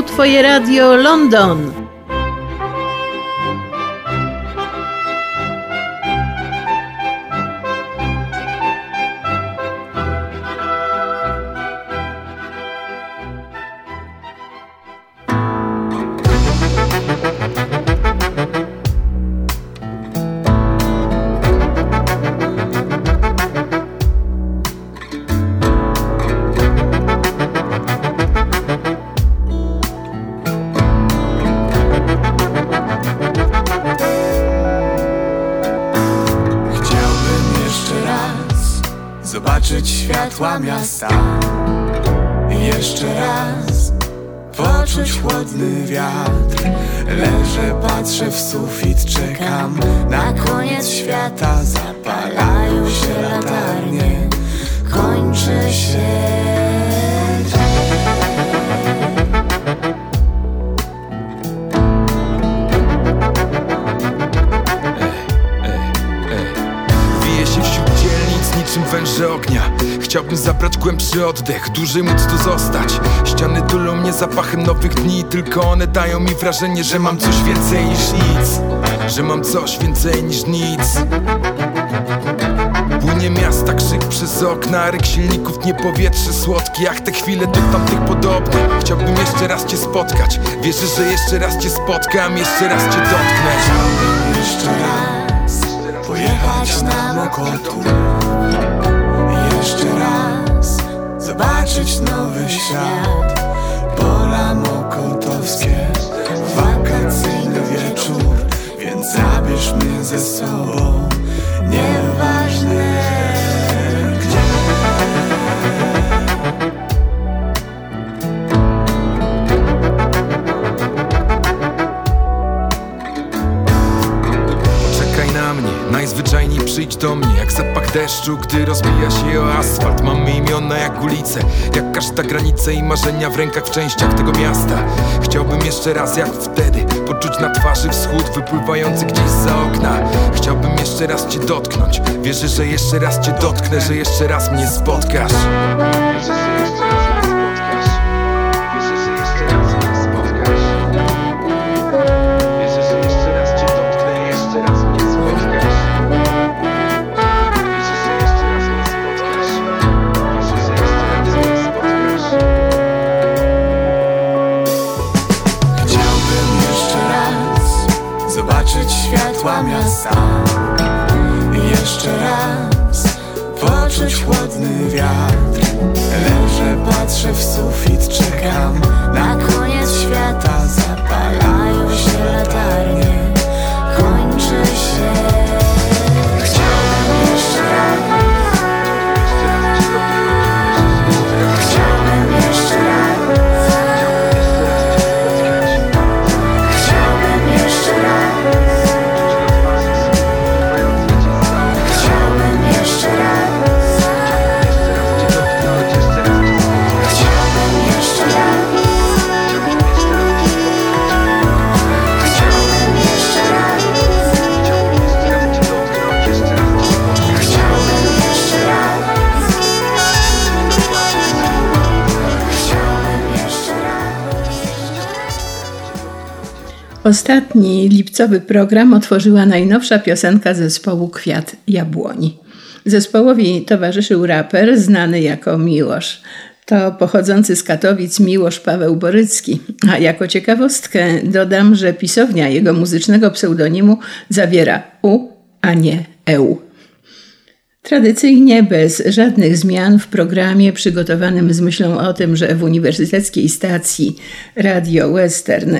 Twoje radio London. Zobaczyć światła miasta i jeszcze raz poczuć chłodny wiatr. Leżę, patrzę w sufit, czekam na koniec świata. Zapalają się latarnie, kończy się węże ognia. Chciałbym zabrać głębszy oddech, dłużej móc tu zostać. Ściany tulą mnie zapachem nowych dni, tylko one dają mi wrażenie, że mam coś więcej niż nic. Że mam coś więcej niż nic. Płynie miasta, krzyk przez okna, ryk silników, nie powietrze słodkie. Jak te chwile do tamtych podobne. Chciałbym jeszcze raz Cię spotkać. Wierzę, że jeszcze raz Cię spotkam, jeszcze raz Cię dotknę. Chciałbym jeszcze raz pojechać na Mokotów. Jeszcze raz zobaczyć nowy świat. Pola mokotowskie, wakacyjny wieczór. Więc zabierz mnie ze sobą, nieważne gdzie. Poczekaj na mnie, najzwyczajniej przyjdź do mnie. Jak zapach deszczu, gdy rozbija się o asfalt. Mamy imiona jak ulice, jak każda granica i marzenia w rękach, w częściach tego miasta. Chciałbym jeszcze raz jak wtedy poczuć na twarzy wschód wypływający gdzieś za okna. Chciałbym jeszcze raz Cię dotknąć. Wierzę, że jeszcze raz Cię dotknę, że jeszcze raz mnie spotkasz. Zobaczyć światła miasta i jeszcze raz poczuć chłodny wiatr. Leżę, patrzę w sufit, czekam na koniec świata. Zapalają się latarnie, kończy się. Chciałbym jeszcze raz. Chciałbym jeszcze raz. Ostatni lipcowy program otworzyła najnowsza piosenka zespołu Kwiat Jabłoni. Zespołowi towarzyszył raper znany jako Miłosz. To pochodzący z Katowic Miłosz Paweł Borycki. A jako ciekawostkę dodam, że pisownia jego muzycznego pseudonimu zawiera U, a nie EU. Tradycyjnie, bez żadnych zmian w programie przygotowanym z myślą o tym, że w uniwersyteckiej stacji Radio Western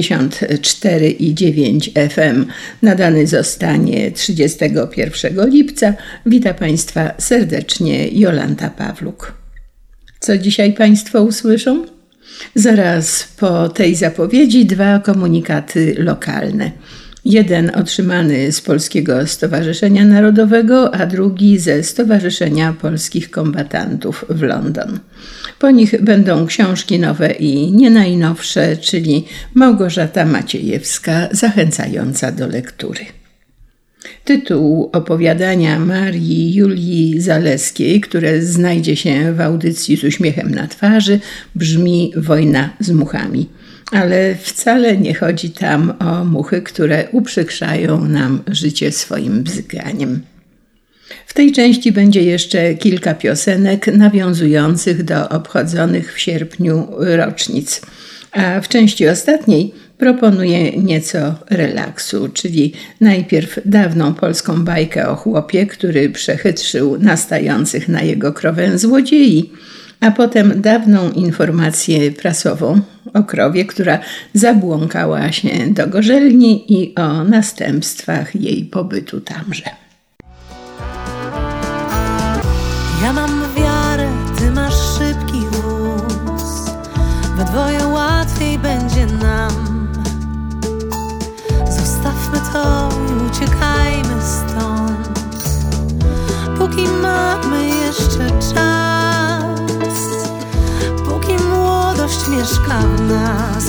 94,9 FM nadany zostanie 31 lipca, wita Państwa serdecznie Jolanta Pawluk. Co dzisiaj Państwo usłyszą? Zaraz po tej zapowiedzi 2 komunikaty lokalne. Jeden otrzymany z Polskiego Stowarzyszenia Narodowego, a drugi ze Stowarzyszenia Polskich Kombatantów w London. Po nich będą książki nowe i nie najnowsze, czyli Małgorzata Maciejewska zachęcająca do lektury. Tytuł opowiadania Marii Julii Zaleskiej, które znajdzie się w audycji Z uśmiechem na twarzy, brzmi Wojna z muchami. Ale wcale nie chodzi tam o muchy, które uprzykrzają nam życie swoim bzykaniem. W tej części będzie jeszcze kilka piosenek nawiązujących do obchodzonych w sierpniu rocznic, a w części ostatniej proponuję nieco relaksu, czyli najpierw dawną polską bajkę o chłopie, który przechytrzył nastających na jego krowę złodziei, a potem dawną informację prasową o krowie, która zabłąkała się do gorzelni i o następstwach jej pobytu tamże. Ja mam wiarę, ty masz szybki wóz, we dwoje łatwiej będzie nam. Zostawmy to i uciekajmy stąd, póki mamy jeszcze czas, póki młodość mieszka w nas.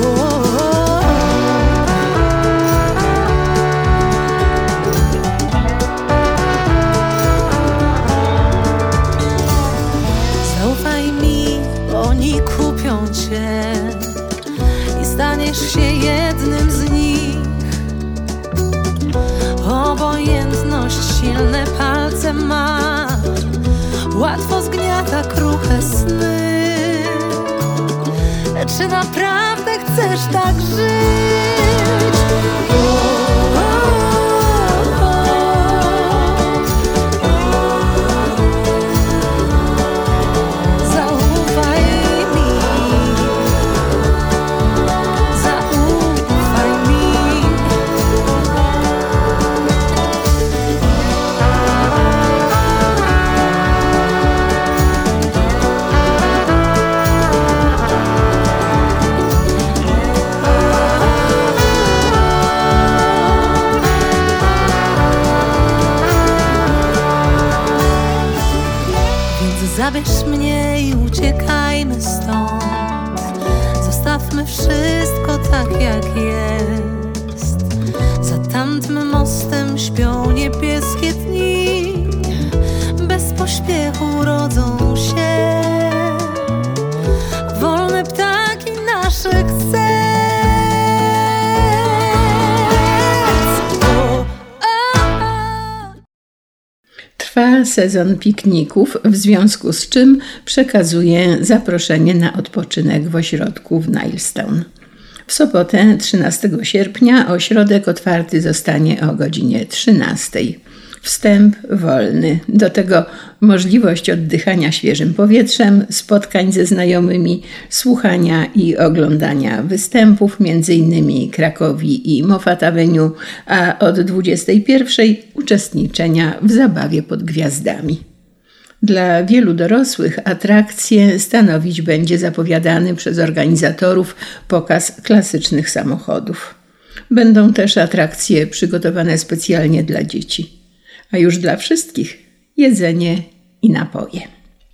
Zaufaj mi, oni kupią cię i staniesz się jednym z nich. Obojętność silne palce ma, łatwo zgniata kruche sny. Czy naprawdę chcesz tak żyć? Zaufaj mi, zaufaj mi. Zabierz mnie i uciekajmy stąd. Zostawmy wszystko tak jak jest. Za tamtym mostem śpią niebieskie dni. Bez pośpiechu rodzą się wolne ptaki naszych serc. Trwa sezon pikników, w związku z czym przekazuję zaproszenie na odpoczynek w ośrodku w Nilestown. W sobotę 13 sierpnia ośrodek otwarty zostanie o godzinie 13. Wstęp wolny. Do tego możliwość oddychania świeżym powietrzem, spotkań ze znajomymi, słuchania i oglądania występów, m.in. Krakowi i Moffat Avenue, a od 21 uczestniczenia w zabawie pod gwiazdami. Dla wielu dorosłych atrakcję stanowić będzie zapowiadany przez organizatorów pokaz klasycznych samochodów. Będą też atrakcje przygotowane specjalnie dla dzieci. A już dla wszystkich jedzenie i napoje.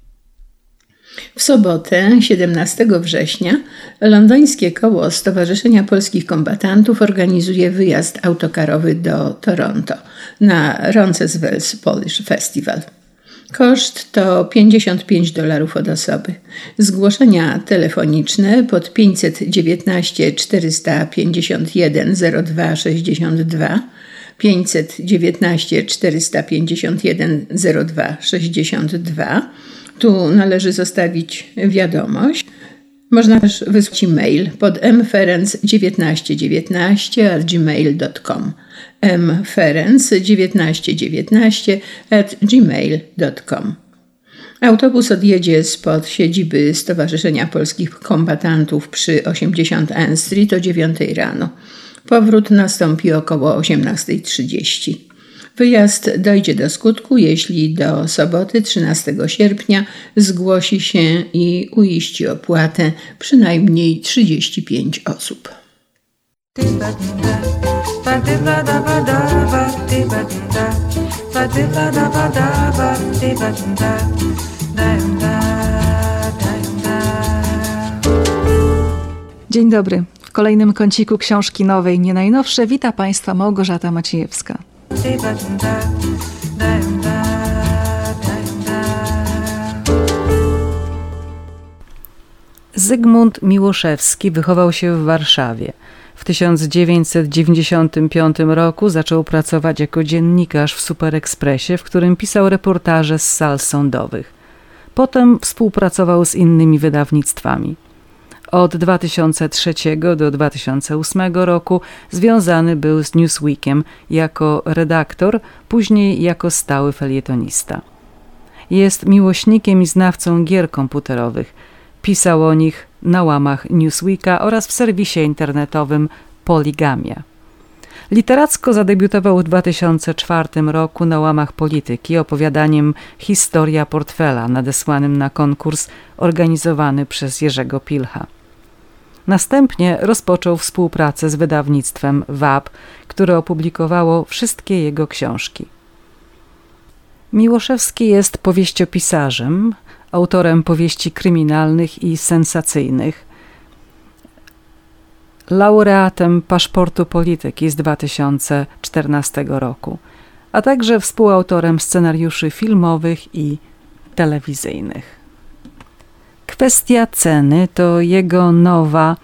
W sobotę 17 września londyńskie koło Stowarzyszenia Polskich Kombatantów organizuje wyjazd autokarowy do Toronto na Roncesvalles Polish Festival. Koszt to $55 od osoby. Zgłoszenia telefoniczne pod 519 451 02 62, 519 451 02 62. Tu należy zostawić wiadomość. Można też wysłać e-mail pod mferenc1919@gmail.com mferenc1919@gmail.com. Autobus odjedzie spod siedziby Stowarzyszenia Polskich Kombatantów przy 80 N Street o 9 rano. Powrót nastąpi około 18:30. Wyjazd dojdzie do skutku, jeśli do soboty 13 sierpnia zgłosi się i uiści opłatę przynajmniej 35 osób. Dzień dobry. W kolejnym kąciku książki nowej, nie najnowsze, wita Państwa Małgorzata Maciejewska. Zygmunt Miłoszewski wychował się w Warszawie. W 1995 roku zaczął pracować jako dziennikarz w Superekspresie, w którym pisał reportaże z sal sądowych. Potem współpracował z innymi wydawnictwami. Od 2003 do 2008 roku związany był z Newsweekiem jako redaktor, później jako stały felietonista. Jest miłośnikiem i znawcą gier komputerowych. Pisał o nich na łamach Newsweeka oraz w serwisie internetowym Poligamia. Literacko zadebiutował w 2004 roku na łamach Polityki opowiadaniem Historia portfela nadesłanym na konkurs organizowany przez Jerzego Pilcha. Następnie rozpoczął współpracę z wydawnictwem WAB, które opublikowało wszystkie jego książki. Miłoszewski jest powieściopisarzem, autorem powieści kryminalnych i sensacyjnych, laureatem Paszportu Polityki z 2014 roku, a także współautorem scenariuszy filmowych i telewizyjnych. Kwestia ceny to jego nowa,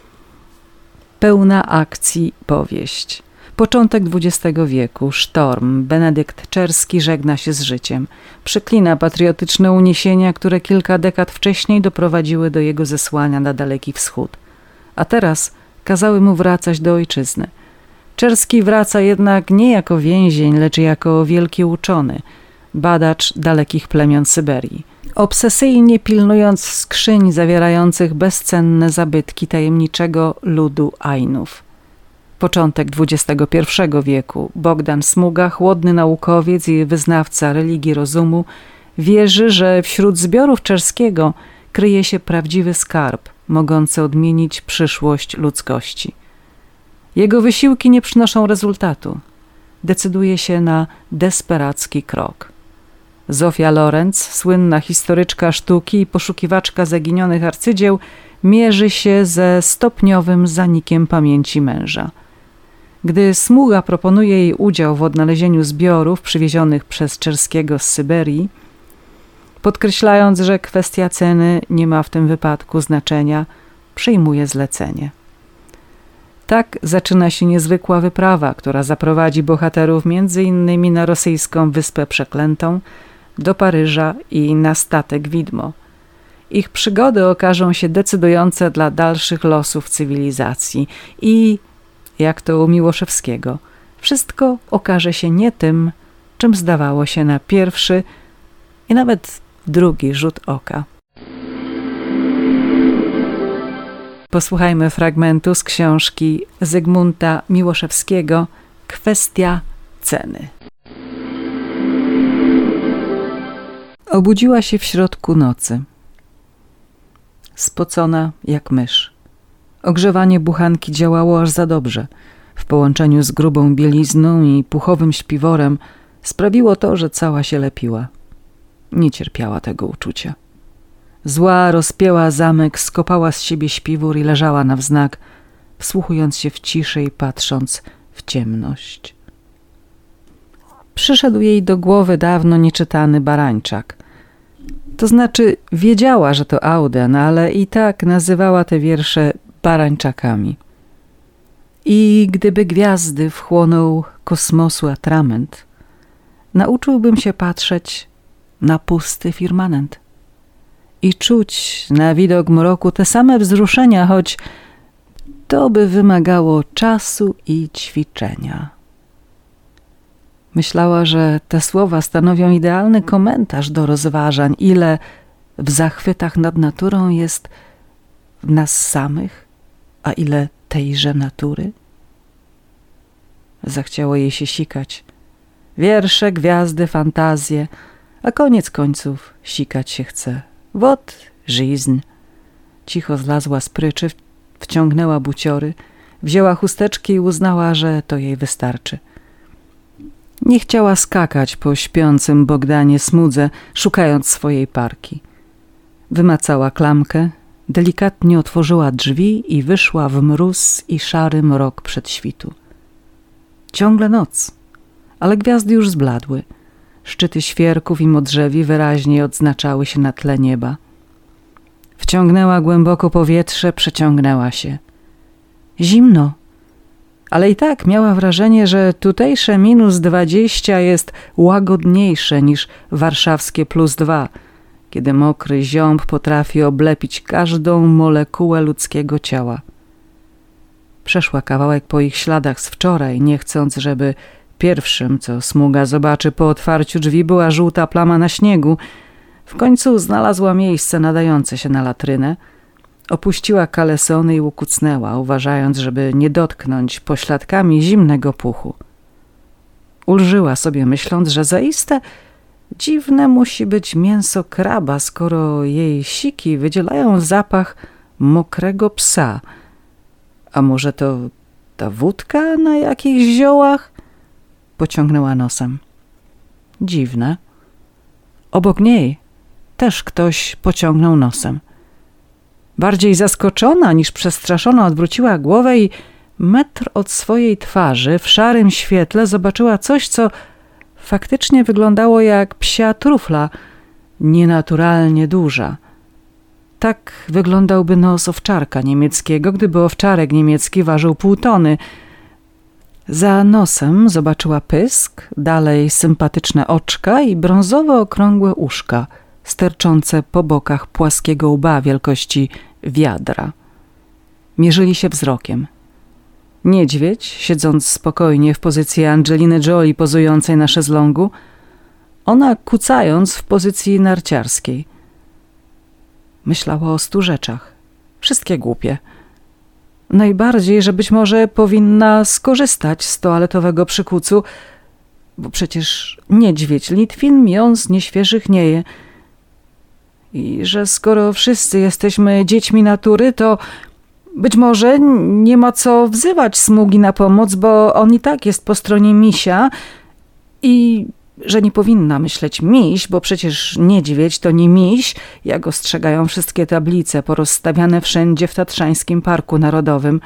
pełna akcji powieść. Początek XX wieku, sztorm, Benedykt Czerski żegna się z życiem. Przeklina patriotyczne uniesienia, które kilka dekad wcześniej doprowadziły do jego zesłania na Daleki Wschód. A teraz kazały mu wracać do ojczyzny. Czerski wraca jednak nie jako więzień, lecz jako wielki uczony, badacz dalekich plemion Syberii. Obsesyjnie pilnując skrzyń zawierających bezcenne zabytki tajemniczego ludu Ainów. Początek XXI wieku. Bogdan Smuga, chłodny naukowiec i wyznawca religii rozumu, wierzy, że wśród zbiorów Czerskiego kryje się prawdziwy skarb, mogący odmienić przyszłość ludzkości. Jego wysiłki nie przynoszą rezultatu. Decyduje się na desperacki krok. Zofia Lorenz, słynna historyczka sztuki i poszukiwaczka zaginionych arcydzieł, mierzy się ze stopniowym zanikiem pamięci męża. Gdy Smuga proponuje jej udział w odnalezieniu zbiorów przywiezionych przez Czerskiego z Syberii, podkreślając, że kwestia ceny nie ma w tym wypadku znaczenia, przyjmuje zlecenie. Tak zaczyna się niezwykła wyprawa, która zaprowadzi bohaterów m.in. na rosyjską Wyspę Przeklętą, do Paryża i na statek Widmo. Ich przygody okażą się decydujące dla dalszych losów cywilizacji i, jak to u Miłoszewskiego, wszystko okaże się nie tym, czym zdawało się na pierwszy i nawet drugi rzut oka. Posłuchajmy fragmentu z książki Zygmunta Miłoszewskiego Kwestia ceny. Obudziła się w środku nocy, spocona jak mysz. Ogrzewanie buchanki działało aż za dobrze. W połączeniu z grubą bielizną i puchowym śpiworem sprawiło to, że cała się lepiła. Nie cierpiała tego uczucia. Zła rozpięła zamek, skopała z siebie śpiwór i leżała na wznak, wsłuchując się w ciszę i patrząc w ciemność. Przyszedł jej do głowy dawno nieczytany Barańczak. To znaczy wiedziała, że to Auden, ale i tak nazywała te wiersze Barańczakami. I gdyby gwiazdy wchłonął kosmosu atrament, nauczyłbym się patrzeć na pusty firmament i czuć na widok mroku te same wzruszenia, choć to by wymagało czasu i ćwiczenia. Myślała, że te słowa stanowią idealny komentarz do rozważań, ile w zachwytach nad naturą jest w nas samych, a ile tejże natury. Zachciało jej się sikać. Wiersze, gwiazdy, fantazje, a koniec końców sikać się chce. Wot, żyzn. Cicho zlazła z pryczy, wciągnęła buciory, wzięła chusteczki i uznała, że to jej wystarczy. Nie chciała skakać po śpiącym Bogdanie Smudze, szukając swojej parki. Wymacała klamkę, delikatnie otworzyła drzwi i wyszła w mróz i szary mrok przedświtu. Ciągle noc, ale gwiazdy już zbladły. Szczyty świerków i modrzewi wyraźnie odznaczały się na tle nieba. Wciągnęła głęboko powietrze, przeciągnęła się. Zimno, ale i tak miała wrażenie, że tutejsze -20 jest łagodniejsze niż warszawskie +2, kiedy mokry ziąb potrafi oblepić każdą molekułę ludzkiego ciała. Przeszła kawałek po ich śladach z wczoraj, nie chcąc, żeby pierwszym, co Smuga zobaczy po otwarciu drzwi, była żółta plama na śniegu. W końcu znalazła miejsce nadające się na latrynę, opuściła kalesony i ukucnęła, uważając, żeby nie dotknąć pośladkami zimnego puchu. Ulżyła sobie, myśląc, że zaiste dziwne musi być mięso kraba, skoro jej siki wydzielają zapach mokrego psa. A może to ta wódka na jakichś ziołach? Pociągnęła nosem. Dziwne. Obok niej też ktoś pociągnął nosem. Bardziej zaskoczona niż przestraszona odwróciła głowę i metr od swojej twarzy w szarym świetle zobaczyła coś, co faktycznie wyglądało jak psia trufla, nienaturalnie duża. Tak wyglądałby nos owczarka niemieckiego, gdyby owczarek niemiecki ważył 0,5 tony. Za nosem zobaczyła pysk, dalej sympatyczne oczka i brązowo okrągłe uszka, sterczące po bokach płaskiego łba wielkości wiadra. Mierzyli się wzrokiem. Niedźwiedź, siedząc spokojnie w pozycji Angeliny Jolie pozującej na szezlongu, ona kucając w pozycji narciarskiej. Myślała o 100 rzeczach. Wszystkie głupie. Najbardziej, że być może powinna skorzystać z toaletowego przykucu, bo przecież niedźwiedź Litwin mią z nieświeżych nie je. I że skoro wszyscy jesteśmy dziećmi natury, to być może nie ma co wzywać Smugi na pomoc, bo on i tak jest po stronie misia i że nie powinna myśleć miś, bo przecież niedźwiedź to nie miś, jak ostrzegają wszystkie tablice porozstawiane wszędzie w Tatrzańskim Parku Narodowym.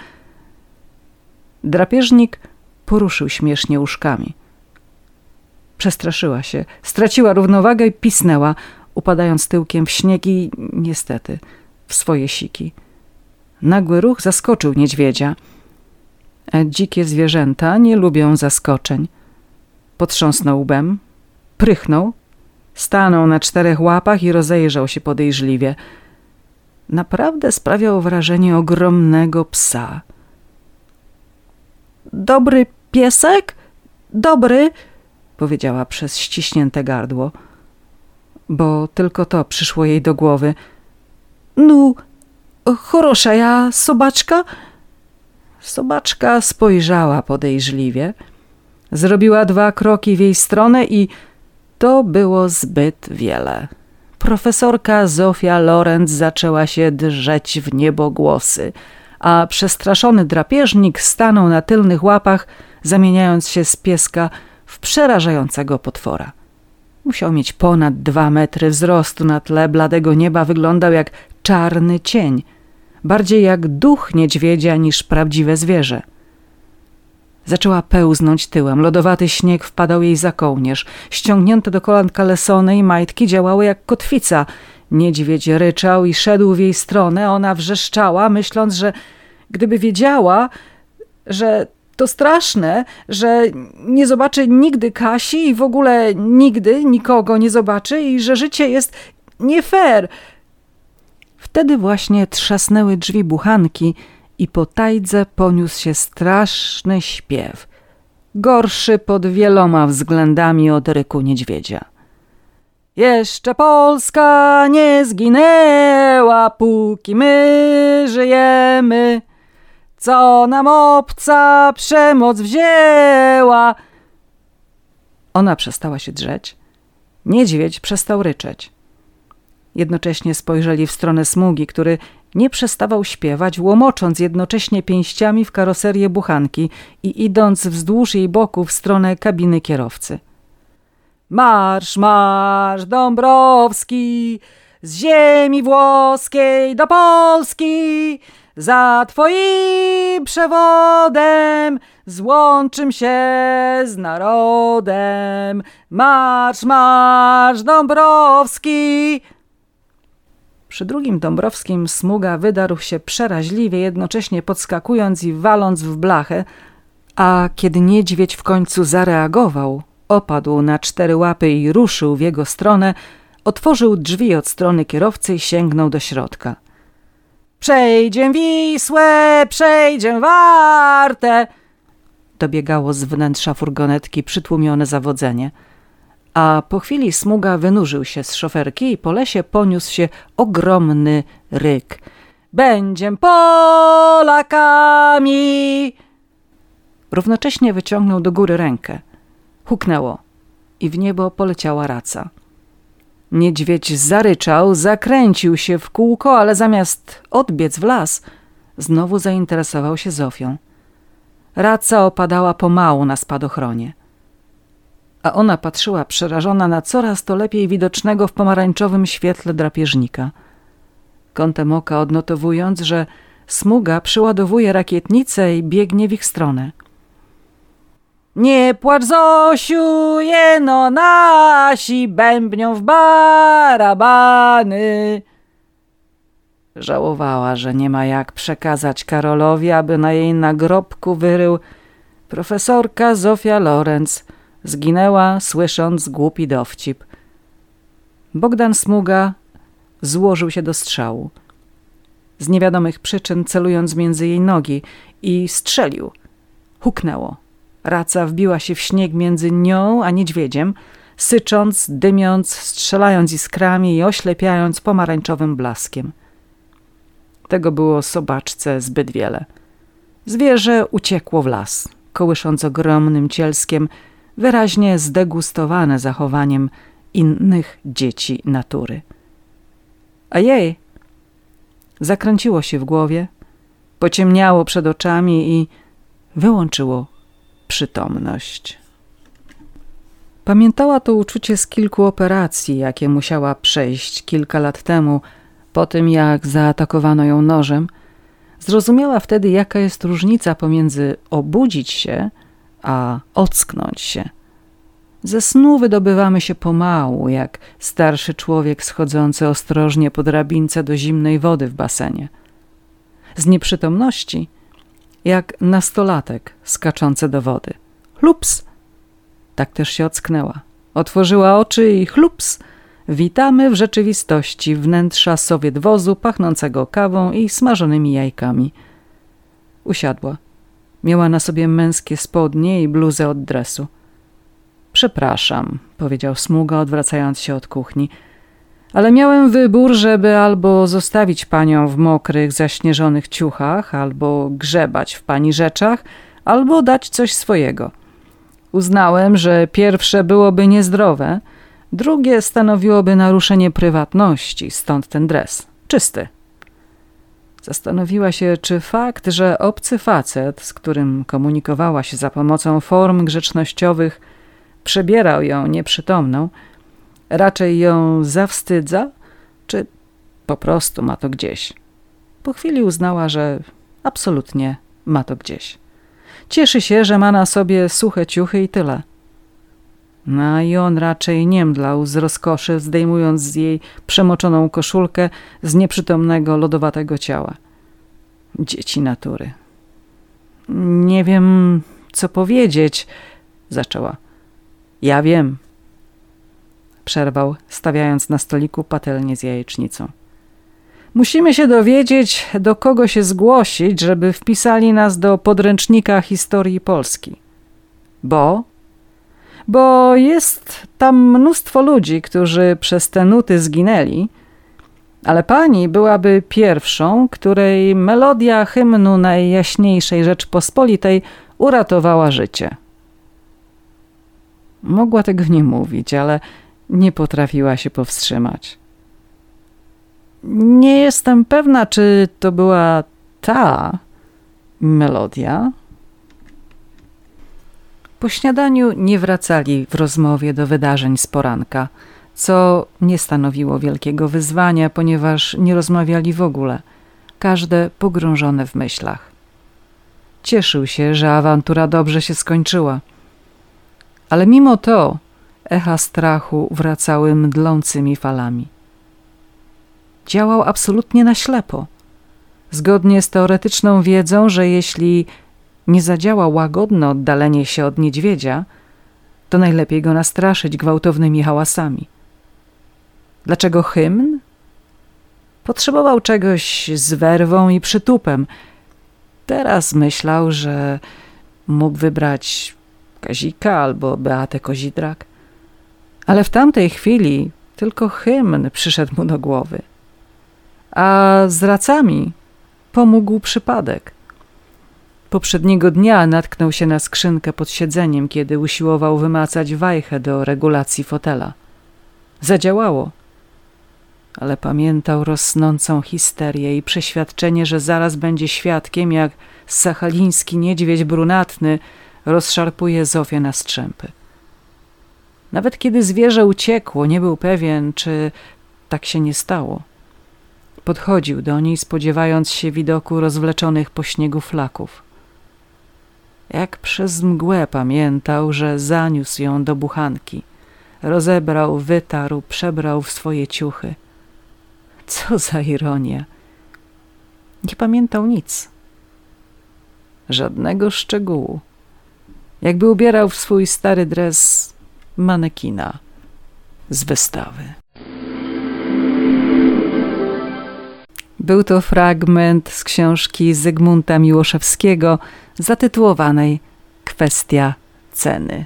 Drapieżnik poruszył śmiesznie uszkami. Przestraszyła się, straciła równowagę i pisnęła, upadając tyłkiem w śnieg i niestety w swoje siki. Nagły ruch zaskoczył niedźwiedzia. Dzikie zwierzęta nie lubią zaskoczeń. Potrząsnął łbem, prychnął, stanął na 4 łapach i rozejrzał się podejrzliwie. Naprawdę sprawiał wrażenie ogromnego psa. Dobry piesek? Dobry, powiedziała przez ściśnięte gardło, bo tylko to przyszło jej do głowy. No, хорошая sobaczka? Sobaczka spojrzała podejrzliwie. Zrobiła 2 kroki w jej stronę i to było zbyt wiele. Profesorka Zofia Lorenz zaczęła się drzeć w niebogłosy, a przestraszony drapieżnik stanął na tylnych łapach, zamieniając się z pieska w przerażającego potwora. Musiał mieć ponad 2 metry wzrostu, na tle bladego nieba wyglądał jak czarny cień, bardziej jak duch niedźwiedzia niż prawdziwe zwierzę. Zaczęła pełznąć tyłem, lodowaty śnieg wpadał jej za kołnierz, ściągnięte do kolan kalesony i majtki działały jak kotwica. Niedźwiedź ryczał i szedł w jej stronę, ona wrzeszczała, myśląc, że gdyby wiedziała, że to straszne, że nie zobaczy nigdy Kasi i w ogóle nigdy nikogo nie zobaczy i że życie jest nie fair. Wtedy właśnie trzasnęły drzwi buchanki i po tajdze poniósł się straszny śpiew, gorszy pod wieloma względami od ryku niedźwiedzia. Jeszcze Polska nie zginęła, póki my żyjemy. Co nam obca przemoc wzięła. Ona przestała się drzeć. Niedźwiedź przestał ryczeć. Jednocześnie spojrzeli w stronę Smugi, który nie przestawał śpiewać, łomocząc jednocześnie pięściami w karoserię buchanki i idąc wzdłuż jej boku w stronę kabiny kierowcy. Marsz, marsz, Dąbrowski, z ziemi włoskiej do Polski, za twoim przewodem złączym się z narodem. Marsz, marsz, Dąbrowski. Przy drugim Dąbrowskim Smuga wydarł się przeraźliwie, jednocześnie podskakując i waląc w blachę, a kiedy niedźwiedź w końcu zareagował, opadł na 4 łapy i ruszył w jego stronę, otworzył drzwi od strony kierowcy i sięgnął do środka. Przejdziem Wisłę, przejdziem Wartę! Dobiegało z wnętrza furgonetki przytłumione zawodzenie. A po chwili Smuga wynurzył się z szoferki i po lesie poniósł się ogromny ryk. Będziem Polakami! Równocześnie wyciągnął do góry rękę. Huknęło i w niebo poleciała raca. Niedźwiedź zaryczał, zakręcił się w kółko, ale zamiast odbiec w las, znowu zainteresował się Zofią. Raca opadała pomału na spadochronie, a ona patrzyła przerażona na coraz to lepiej widocznego w pomarańczowym świetle drapieżnika, kątem oka odnotowując, że Smuga przyładowuje rakietnicę i biegnie w ich stronę. Nie płacz, Zosiu, jeno nasi bębnią w barabany. Żałowała, że nie ma jak przekazać Karolowi, aby na jej nagrobku wyrył: profesorka Zofia Lorenz zginęła, słysząc głupi dowcip. Bogdan Smuga złożył się do strzału. Z niewiadomych przyczyn celując między jej nogi i strzelił. Huknęło. Raca wbiła się w śnieg między nią a niedźwiedziem, sycząc, dymiąc, strzelając iskrami i oślepiając pomarańczowym blaskiem. Tego było sobaczce zbyt wiele. Zwierzę uciekło w las, kołysząc ogromnym cielskiem, wyraźnie zdegustowane zachowaniem innych dzieci natury. A jej zakręciło się w głowie, pociemniało przed oczami i wyłączyło przytomność. Pamiętała to uczucie z kilku operacji, jakie musiała przejść kilka lat temu, po tym jak zaatakowano ją nożem. Zrozumiała wtedy, jaka jest różnica pomiędzy obudzić się a ocknąć się. Ze snu wydobywamy się pomału, jak starszy człowiek schodzący ostrożnie po drabince do zimnej wody w basenie. Z nieprzytomności jak nastolatek skaczący do wody. Chlups! Tak też się ocknęła. Otworzyła oczy i chlups! Witamy w rzeczywistości wnętrza sowietwozu pachnącego kawą i smażonymi jajkami. Usiadła. Miała na sobie męskie spodnie i bluzę od dresu. Przepraszam, powiedział Smuga, odwracając się od kuchni, ale miałem wybór, żeby albo zostawić panią w mokrych, zaśnieżonych ciuchach, albo grzebać w pani rzeczach, albo dać coś swojego. Uznałem, że pierwsze byłoby niezdrowe, drugie stanowiłoby naruszenie prywatności, stąd ten dres. Czysty. Zastanowiła się, czy fakt, że obcy facet, z którym komunikowała się za pomocą form grzecznościowych, przebierał ją nieprzytomną, raczej ją zawstydza, czy po prostu ma to gdzieś. Po chwili uznała, że absolutnie ma to gdzieś. Cieszy się, że ma na sobie suche ciuchy i tyle. No i on raczej nie mdlał z rozkoszy, zdejmując z jej przemoczoną koszulkę z nieprzytomnego, lodowatego ciała. Dzieci natury. Nie wiem, co powiedzieć, zaczęła. Ja wiem, przerwał, stawiając na stoliku patelnię z jajecznicą. Musimy się dowiedzieć, do kogo się zgłosić, żeby wpisali nas do podręcznika historii Polski. Bo jest tam mnóstwo ludzi, którzy przez te nuty zginęli, ale pani byłaby pierwszą, której melodia hymnu Najjaśniejszej Rzeczpospolitej uratowała życie. Mogła tego nie mówić, ale nie potrafiła się powstrzymać. Nie jestem pewna, czy to była ta melodia. Po śniadaniu nie wracali w rozmowie do wydarzeń z poranka, co nie stanowiło wielkiego wyzwania, ponieważ nie rozmawiali w ogóle, każde pogrążone w myślach. Cieszył się, że awantura dobrze się skończyła, ale mimo to echa strachu wracały mdlącymi falami. działał absolutnie na ślepo. Zgodnie z teoretyczną wiedzą, że jeśli nie zadziała łagodne oddalenie się od niedźwiedzia, to najlepiej go nastraszyć gwałtownymi hałasami. Dlaczego hymn? Potrzebował czegoś z werwą i przytupem. Teraz myślał, że mógł wybrać Kazika albo Beatę Kozidrak. Ale w tamtej chwili tylko hymn przyszedł mu do głowy. A z racami pomógł przypadek. Poprzedniego dnia natknął się na skrzynkę pod siedzeniem, kiedy usiłował wymacać wajchę do regulacji fotela. Zadziałało, ale pamiętał rosnącą histerię i przeświadczenie, że zaraz będzie świadkiem, jak sachaliński niedźwiedź brunatny rozszarpuje Zofię na strzępy. Nawet kiedy zwierzę uciekło, nie był pewien, czy tak się nie stało. Podchodził do niej, spodziewając się widoku rozwleczonych po śniegu flaków. Jak przez mgłę pamiętał, że zaniósł ją do buchanki. Rozebrał, wytarł, przebrał w swoje ciuchy. Co za ironia. Nie pamiętał nic. Żadnego szczegółu. Jakby ubierał w swój stary dres manekina z wystawy. Był to fragment z książki Zygmunta Miłoszewskiego zatytułowanej Kwestia ceny.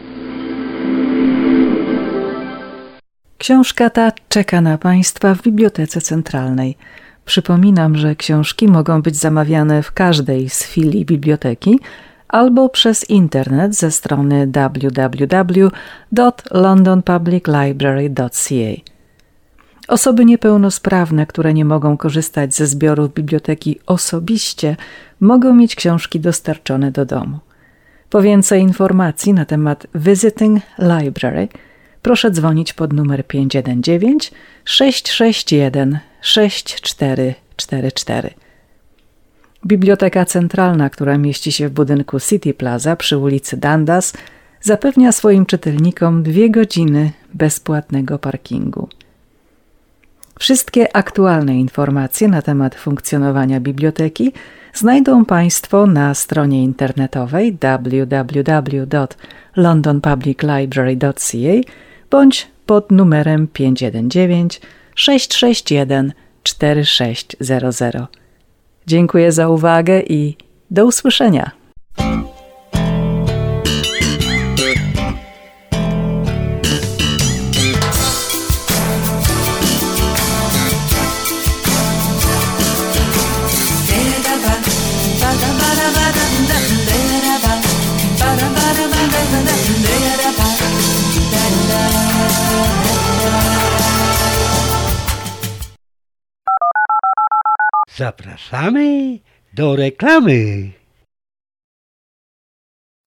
Książka ta czeka na Państwa w Bibliotece Centralnej. Przypominam, że książki mogą być zamawiane w każdej z filii biblioteki albo przez internet ze strony www.londonpubliclibrary.ca. Osoby niepełnosprawne, które nie mogą korzystać ze zbiorów biblioteki osobiście, mogą mieć książki dostarczone do domu. Po więcej informacji na temat Visiting Library proszę dzwonić pod numer 519 661 6444. Biblioteka Centralna, która mieści się w budynku City Plaza przy ulicy Dundas, zapewnia swoim czytelnikom 2 godziny bezpłatnego parkingu. Wszystkie aktualne informacje na temat funkcjonowania biblioteki znajdą Państwo na stronie internetowej www.londonpubliclibrary.ca bądź pod numerem 519 661 4600. Dziękuję za uwagę i do usłyszenia. Zapraszamy do reklamy.